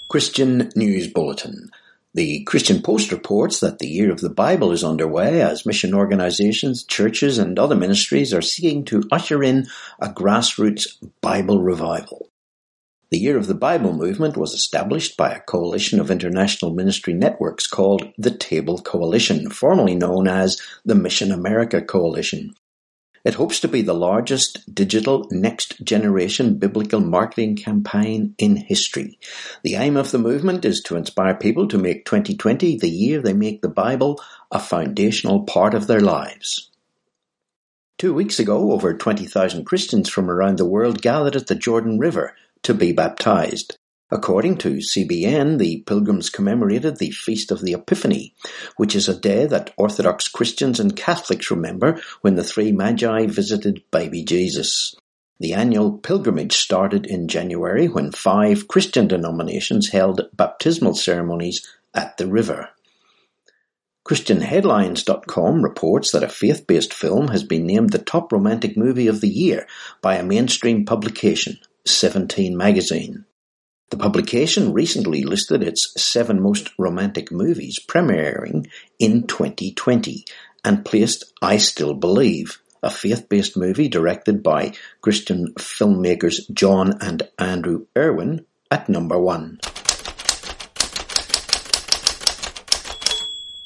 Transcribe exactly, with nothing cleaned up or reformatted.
Christian News Bulletin. The Christian Post reports that the Year of the Bible is underway as mission organizations, churches and other ministries are seeking to usher in a grassroots Bible revival. The Year of the Bible movement was established by a coalition of international ministry networks called the Table Coalition, formerly known as the Mission America Coalition. It hopes to be the largest digital next-generation biblical marketing campaign in history. The aim of the movement is to inspire people to make twenty twenty the year they make the Bible a foundational part of their lives. Two weeks ago, over twenty thousand Christians from around the world gathered at the Jordan River to be baptized. According to C B N, the pilgrims commemorated the Feast of the Epiphany, which is a day that Orthodox Christians and Catholics remember when the three Magi visited baby Jesus. The annual pilgrimage started in January when five Christian denominations held baptismal ceremonies at the river. Christian Headlines dot com reports that a faith-based film has been named the top romantic movie of the year by a mainstream publication, Seventeen magazine. The publication recently listed its seven most romantic movies premiering in twenty twenty and placed I Still Believe, a faith-based movie directed by Christian filmmakers John and Andrew Irwin, at number one.